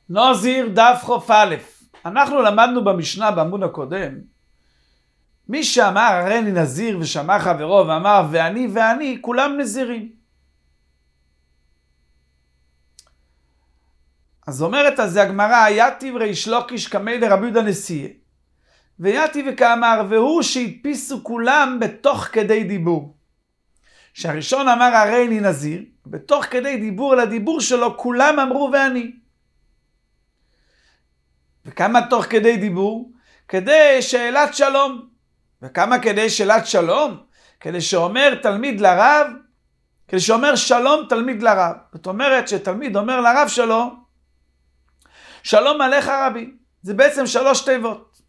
נזיר דף חוף א'. אנחנו למדנו במשנה בעמוד הקודם, מי שאמר הריני נזיר ושמע חברו ואמר ואני, כולם נזירים. אז אומרת על זה הגמרא, יתיב ריש לוקיש קמי לרבי יהודה נשיא, ויתיב וכאמר, והוא שהדפיסו כולם בתוך כדי דיבור. שהראשון אמר הריני נזיר, בתוך כדי דיבור לדיבור שלו כולם אמרו ואני. וכמה תוך כדי דיבור? כדי שאלת שלום. וכמה כדי שאלת שלום? כדי שאומר תלמיד לרב, כדי שאומר שלום תלמיד לרב. זאת אומרת שתלמיד אומר לרב שלו, שלום עליך רבי. זה בעצם 3 תיבות.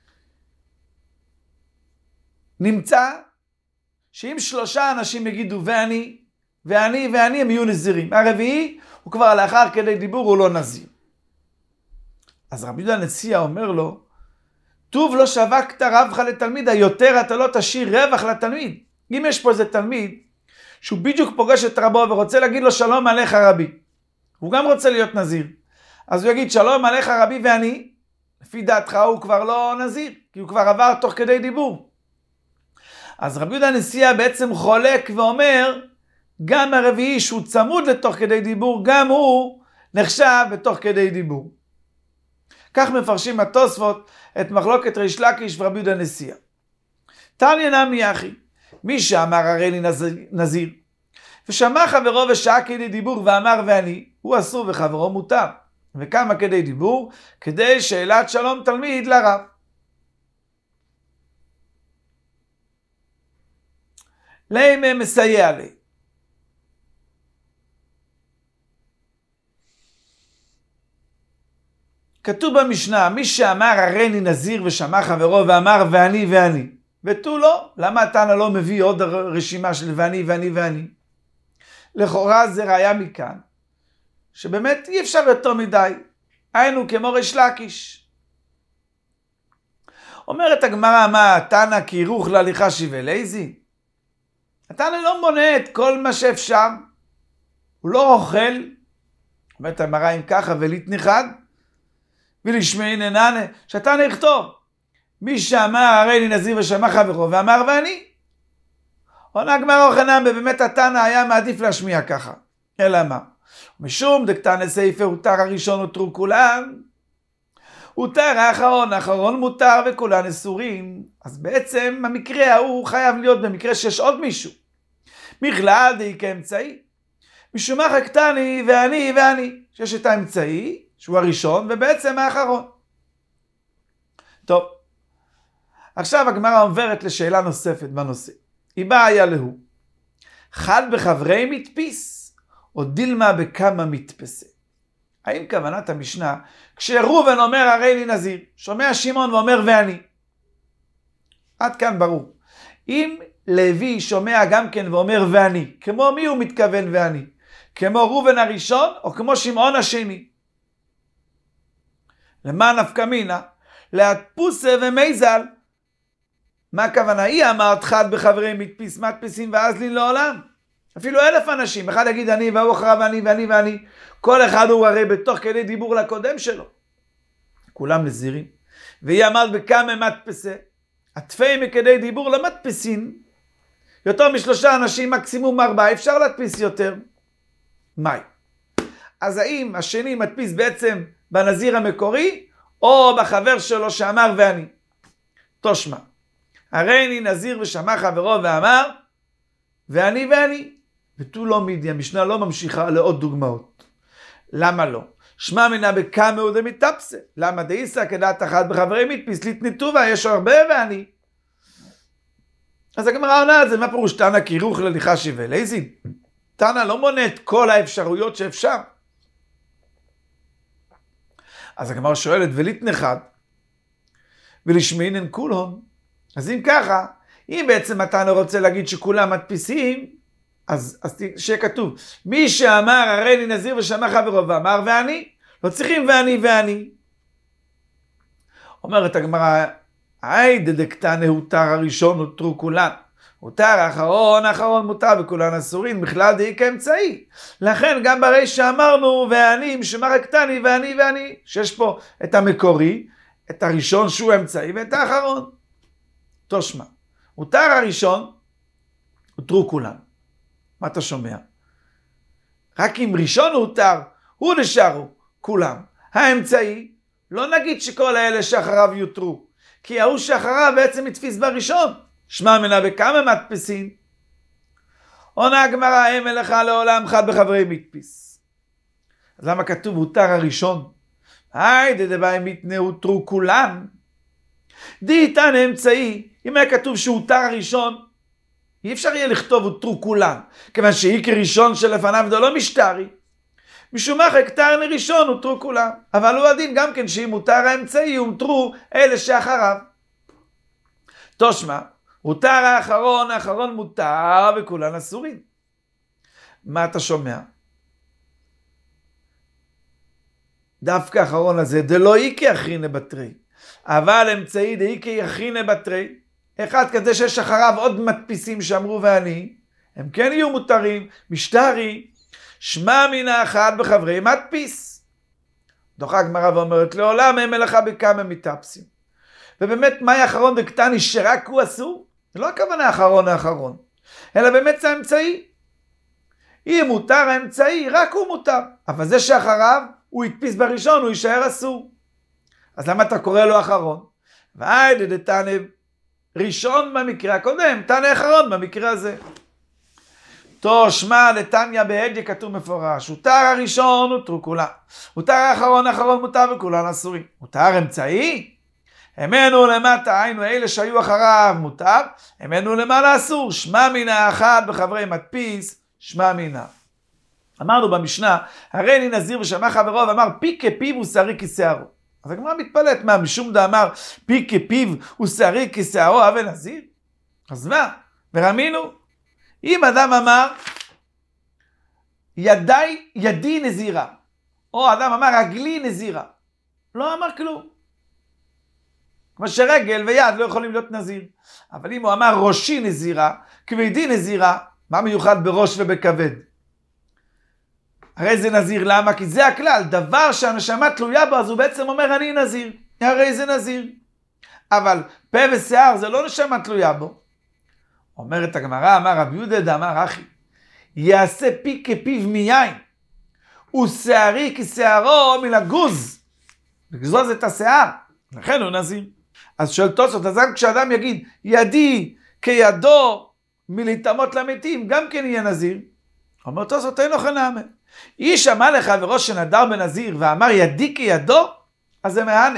נמצא שאם 3 אנשים יגידו ואני, הם יהיו נזירים. הרביעי הוא כבר לאחר כדי דיבור, הוא לא נזיר. אז רבי יהודה נשיא אומר לו, טוב לא שווקת רבך לתלמיד, היותר אתה לא תשאיר רווח לתלמיד. אם יש פה איזה תלמיד שהוא בדיוק פוגש את רבו ורוצה להגיד לו שלום עליך רבי, הוא גם רוצה להיות נזיר, אז הוא יגיד שלום עליך רבי ואני, לפי דעתך הוא כבר לא נזיר, כי הוא כבר עבר תוך כדי דיבור. אז רבי יהודה נשיא בעצם חולק ואומר, גם הרביעי שהוא צמוד לתוך כדי דיבור, גם הוא נחשב בתוך כדי דיבור. כך מפרשים התוספות את מחלוקת ריש לקיש ורבי יהודה נשיא. תניא נמי אחי, מי שאמר הריני נזיר, ושמע חברו ושעה כדי דיבור ואמר ואני, הוא אסור וחברו מותר. וכמה כדי דיבור? כדי שאלת שלום תלמיד לרב. למה מסייע לי? כתוב במשנה, מי שאמר הריני נזיר ושמע חברו ואמר ואני, ותו לא, למה התנא לא מביא עוד רשימה של ואני? לכאורה זה ראיה מכאן, שבאמת אי אפשר יותר מדי, היינו כמו ריש לקיש. אומרת הגמרא, מה התנא כירוך להליכה שיבלייזי? התנא לא מונה את כל מה שאפשר, הוא לא אוכל, אומרת הגמרא אם ככה ולהתניחד, ולשמעין איננה, שהתנא יכתוב, מי שאמר הריני נזיר ושמע חברו ואמר ואני. עונה הגמרא אוחנן, באמת התנא היה מעדיף להשמיע ככה. אלא מה? משום דקתנא סייפא הותר הראשון הותרו כולם, הותר האחרון מותר וכולם אסורים. אז בעצם המקרה ההוא חייב להיות במקרה שיש עוד מישהו. מכלל דאי כאמצעי. משום מה חקתני ואני. שיש את האמצעי, שהוא הראשון, ובעצם האחרון. טוב. עכשיו הגמרא עוברת לשאלה נוספת בנושא. היא באה להו. חד בחברי מתפיס, או דילמה בכמה מתפסה. האם כוונת המשנה, כשראובן אומר הריני נזיר, שומע שמעון ואומר ואני. עד כאן ברור. אם לוי שומע גם כן ואומר ואני, כמו מי הוא מתכוון ואני? כמו ראובן הראשון, או כמו שמעון השני? למה נפקא מינה? להדפוסה ומייזל. מה הכוונה? היא אמרת חד בחברי מתפיס, מדפיסים ואז לי לעולם. אפילו 1,000 אנשים, אחד יגיד אני והוא אחריו ואני. כל אחד הוא הרי בתוך כדי דיבור לקודם שלו. כולם נזירים. והיא אמרת בכמה מדפסה. עטפי מכדי דיבור לא מדפיסים. יותר מ3 אנשים, מקסימום 4, אפשר להדפיס יותר. מאי? אז האם השני מדפיס בעצם בנזיר המקורי, או בחבר שלו שאמר ואני? תושמע. הריני נזיר ושמע חברו ואמר, ואני. ותו לא מידי, המשנה לא ממשיכה לעוד דוגמאות. למה לא? שמע מנה בכמה הוא דמיטפסה. למה דאיסה כדעת אחת בחברי מתפיס לתניתובה, יש הרבה ואני. אז הגמרא עונה על זה, מה פירוש תנא כירוך להליכה שיבלייזי? תנא לא מונה את כל האפשרויות שאפשר. אז הגמרא שואלת, ולתנחד, ולשמעין אין כולהון. אז אם ככה, אם בעצם התנא רוצה להגיד שכולם מדפיסים, אז שיהיה כתוב, מי שאמר הריני נזיר ושמע חברו ואמר ואני, לא צריכים ואני. אומרת הגמרא, היי דדקתנא הותר הראשון הותרו כולם. מותר אחרון מותר וכולן אסורין, בכלל דאי כאמצעי. לכן גם ברי שאמרנו ואני משמרקתני ואני, שיש פה את המקורי, את הראשון שהוא אמצעי ואת האחרון. תושמע, מותר הראשון, הותרו כולם. מה אתה שומע? רק אם ראשון הותר, הוא נשארו כולם. האמצעי, לא נגיד שכל האלה שאחריו יותרו, כי ההוא שאחריו בעצם יתפיס בראשון. שמע מנה בכמה מדפיסים. עונה הגמרא, הם אליך לעולם חד בחברי מדפיס. אז למה כתוב הותר הראשון? דבאי מתנה הותרו כולם. דאיתן אמצעי, אם היה כתוב שהותר הראשון, אי אפשר יהיה לכתוב הותרו כולם, כיוון שהיא כראשון שלפניו זה לא משטרי. משום מה כתרני ראשון הותרו כולם. אבל הוא הדין גם כן שאם הותר האמצעי, הותרו אלה שאחריו. תושמע, הותר האחרון מותר וכולן אסורים. מה אתה שומע? דווקא האחרון הזה, דלא איקי אחרינה בתרי. אבל אמצעי דאיקי אחרינה בתרי. אחד כזה שיש אחריו עוד מדפיסים שאמרו ואני, הם כן יהיו מותרים, משטרי, שמע מן האחד בחברי מדפיס. דוחה הגמרא ואומרת, לעולם הם מלאכה בכמה מתאפסים. ובאמת, מה האחרון דקטני שרק הוא אסור? זה לא הכוונה האחרון, אלא באמת זה האמצעי. אם מותר האמצעי, רק הוא מותר. אבל זה שאחריו, הוא יתפיס בראשון, הוא יישאר אסור. אז למה אתה קורא לו אחרון? דתנא ראשון במקרה הקודם, תנא אחרון במקרה הזה. תושמע לתניא בהדיא כתוב מפורש, הותר הראשון הותרו כולם. הותר האחרון מותר וכולן אסורים. הותר אמצעי? אמנו למטה, היינו אלה שהיו אחריו מותר, אמנו למעלה אסור. שמע מינה אחד בחברי מדפיס, שמע מינה. אמרנו במשנה, הרי אני נזיר ושמע חברו ואמר פי כפיו ושערי כשערו. אז הגמרא מתפלאת, מה משום דאמר פי כפיו ושערי כשערו אבל נזיר? אז מה? ורמינו? אם אדם אמר ידי נזירה, או אדם אמר רגלי נזירה, לא אמר כלום. כמו שרגל ויד לא יכולים להיות נזיר. אבל אם הוא אמר ראשי נזירה, כבדי נזירה, מה מיוחד בראש ובכבד? הרי זה נזיר, למה? כי זה הכלל, דבר שהנשמה תלויה בו, אז הוא בעצם אומר אני נזיר, הרי זה נזיר. אבל פה ושיער זה לא נשמה תלויה בו. אומרת הגמרא, אמר רבי יהודה דאמר אחי, יעשה פי כפיו מיין, ושערי כשערו מן הגוז, לגזוז את השיער, לכן הוא נזיר. אז שואל תוספות, אז גם כשאדם יגיד ידי כידו מלהתאמות למתים, גם כן יהיה נזיר. אומר תוספות, אין לו חנמה. איש אמר לחברו שנדר בנזיר ואמר ידי כידו, אז זה מהנה.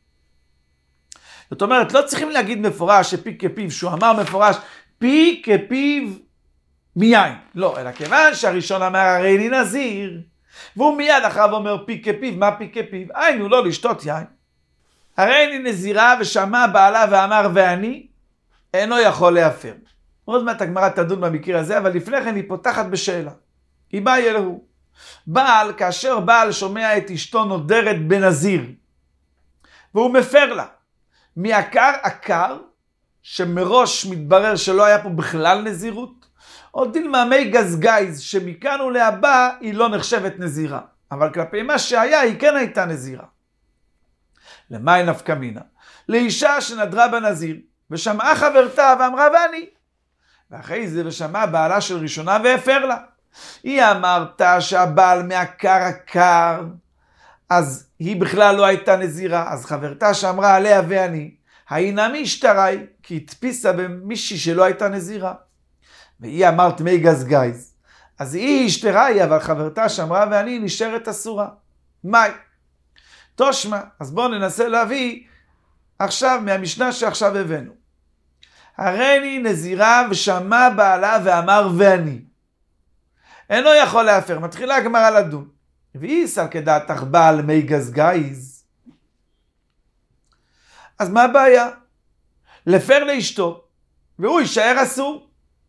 זאת אומרת, לא צריכים להגיד מפורש שפי כפיו, שהוא אמר מפורש פי כפיו מיין. לא, אלא כיוון שהראשון אמר הרי אני נזיר, והוא מיד אחריו אומר פי כפיו, מה פי כפיו? היינו לא לשתות יין. הרי אני נזירה ושמע בעלה ואמר ואני, אינו יכול להפר. עוד מעט הגמרא תדון במקרה הזה, אבל לפני כן היא פותחת בשאלה. היא באה אלוהו. בעל, כאשר בעל שומע את אשתו נודרת בנזיר, והוא מפר לה, מעקר עקר, שמראש מתברר שלא היה פה בכלל נזירות, או דילמה מי גזגייז, שמכאן ולהבא היא לא נחשבת נזירה. אבל כלפי מה שהיה, היא כן הייתה נזירה. למה היא נפקא מינה? לאישה שנדרה בנזיר, ושמעה חברתה ואמרה ואני. ואחרי זה ושמעה בעלה של ראשונה והפר לה. היא אמרת שהבעל מעקר עקר, אז היא בכלל לא הייתה נזירה. אז חברתה שאמרה עליה ואני, היינה משתרי, כי התפיסה במישהי שלא הייתה נזירה. והיא אמרת מי גזגייז. אז היא השתרי, אבל חברתה שאמרה ואני נשארת אסורה. מאי? תושמע, אז בואו ננסה להביא עכשיו מהמשנה שעכשיו הבאנו. הרי אני נזירה ושמע בעלה ואמר ואני. אינו יכול להפר, מתחילה הגמרא לדון. והיא סל כדעתך בעל מי גזגייז. אז מה הבעיה? לפר לאשתו, והוא יישאר אסור.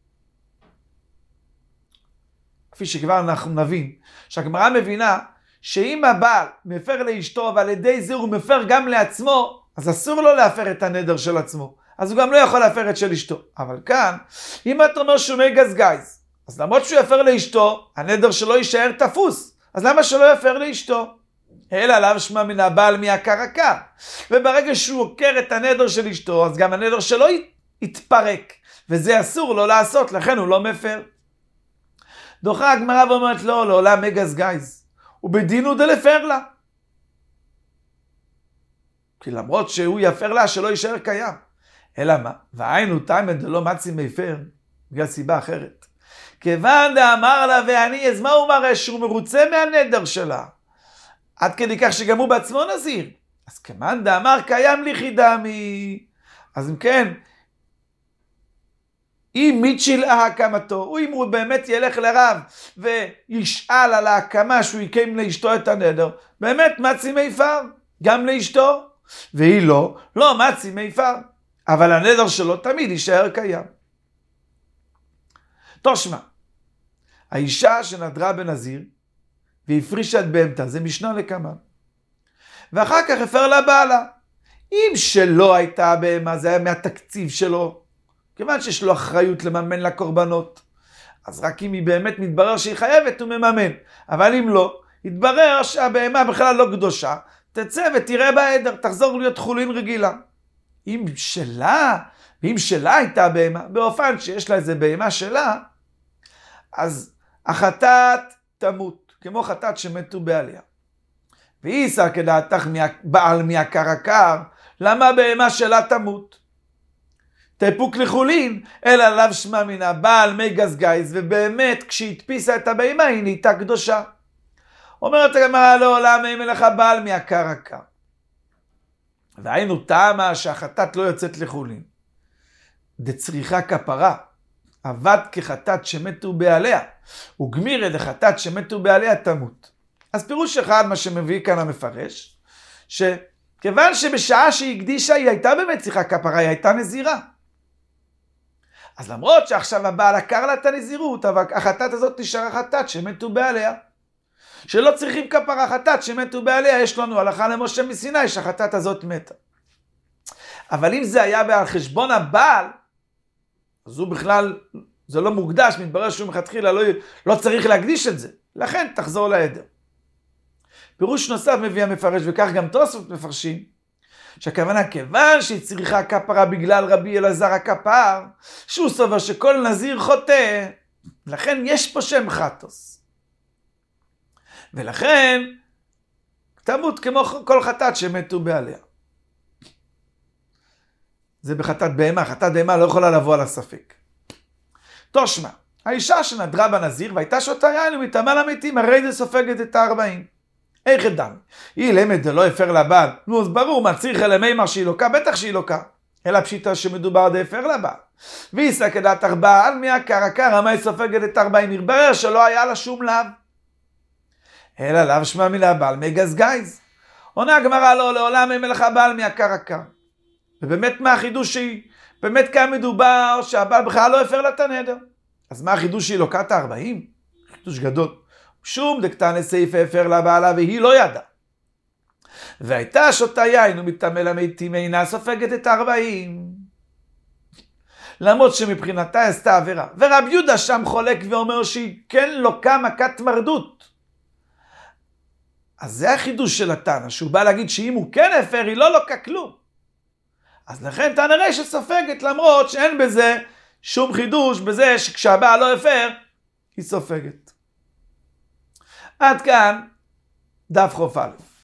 כפי שכבר אנחנו נבין, שהגמרא מבינה שאם הבעל מפר לאשתו ועל ידי זה הוא מפר גם לעצמו, אז אסור לו להפר את הנדר של עצמו. אז הוא גם לא יכול להפר את של אשתו. אבל כאן, אם אתה אומר שהוא מגזגז, אז למרות שהוא יפר לאשתו, הנדר שלו יישאר תפוס. אז למה שלא יפר לאשתו? אלא לאו שמע מן הבעל מעקר עקר. וברגע שהוא עוקר את הנדר של אשתו, אז גם הנדר שלו יתפרק. וזה אסור לו לעשות, לכן הוא לא מפר. דוחה הגמרא ואומרת לו, לעולם מגזגז. ובדינו דלפר לה. כי למרות שהוא יפר לה, שלא יישאר קיים. אלא מה? והיינו תימן דלא מצי מפר, בגלל סיבה אחרת. כיוון דאמר לה ואני, אז מה הוא מראה? שהוא מרוצה מהנדר שלה. עד כדי כך שגם הוא בעצמו נזיר. אז כמאן דאמר קיים לי חידמי. אז אם כן, אם מיתשילאה הקמתו, אם הוא באמת ילך לרב וישאל על ההקמה שהוא יקיים לאשתו את הנדר, באמת מצי מיפר, גם לאשתו, והיא לא מצי מיפר, אבל הנדר שלו תמיד יישאר קיים. תושמע, האישה שנדרה בנזיר, והפרישה את בהמתה, זה משנה לכמה. ואחר כך הפר לה בעלה. אם שלא הייתה בהמה, זה היה מהתקציב שלו, כיוון שיש לו אחריות לממן לקורבנות. אז רק אם היא באמת מתברר שהיא חייבת, הוא מממן. אבל אם לא, יתברר שהבהמה בכלל לא קדושה, תצא ותראה בעדר, תחזור להיות חולין רגילה. אם שלה הייתה בהמה, באופן שיש לה איזה בהמה שלה, אז החטאת תמות, כמו חטאת שמתו בעליה. ואיסא כדעתך בעל מעקר עקר, למה בהמה שלה תמות? תפוק לחולין, אלא לאו שמע מן הבעל מגזגז, ובאמת כשהדפיסה את הבהמה היא נהייתה קדושה. אומרת הגמרא לעולם אם לך בעל מעקר עקר. והיינו טעמה שהחטאת לא יוצאת לחולין. דצריכה כפרה, עבד כחטאת שמתו בעליה, וגמירה דחטאת שמתו בעליה תמות. אז פירוש אחד מה שמביא כאן המפרש, שכיוון שבשעה שהיא הקדישה היא הייתה באמת צריכה כפרה, היא הייתה נזירה. אז למרות שעכשיו הבעל עקר לה את הנזירות, אבל החטאת הזאת נשארה חטאת שמתו בעליה. שלא צריכים כפרה, חטאת שמתו בעליה, יש לנו הלכה למשה מסיני שהחטאת הזאת מתה. אבל אם זה היה על חשבון הבעל, אז הוא בכלל, זה לא מוקדש, מתברר שהוא מלכתחילה לא צריך להקדיש את זה. לכן תחזור לעדר. פירוש נוסף מביא המפרש, וכך גם תוספות מפרשים, שהכוונה כיוון שהיא צריכה כפרה בגלל רבי אלעזר הכפר, שהוא סובר שכל נזיר חוטא, לכן יש פה שם חטוס. ולכן תמות כמו כל חטאת שמתו בעליה. זה בחטאת בהמה, חטאת בהמה לא יכולה לבוא על הספק. תושמע, האישה שנדרה בנזיר והייתה שותה יין ומטמאה למתים, הרי זה סופגת את 40. איך אדם? היא למד לא הפר לבעל. נו, אז ברור, מה צריך אלמימר שהיא לוקה? בטח שהיא לוקה. אלא פשיטה שמדובר דהפר לבעל. ואיסא כדעתך בעל מעקר עקר, מה היא סופגת את 40? יתברר שלא היה לה שום לאו. אלא לאו שמע מן הבעל מגזגז. עונה הגמרא לו, לעולם אין לך בעל מעקר עקר. ובאמת מה החידוש שהיא? באמת כאן מדובר שהבעל בכלל לא הפר לה את הנדר. אז מה החידוש שהיא לוקת 40? חידוש גדול. שום דקתני סעיף הפר לבעלה והיא לא ידעה. והייתה שותה יין ומטמאה למתים אינה סופגת את 40. למרות שמבחינתה עשתה עבירה. ורב יהודה שם חולק ואומר שהיא כן לוקה מכת מרדות. אז זה החידוש של התנא, שהוא בא להגיד שאם הוא כן הפר היא לא לוקה כלום. אז לכן תנא ריש סופגת, למרות שאין בזה שום חידוש בזה שכשהבעל לא הפר היא סופגת. עד כאן דף חוף א'.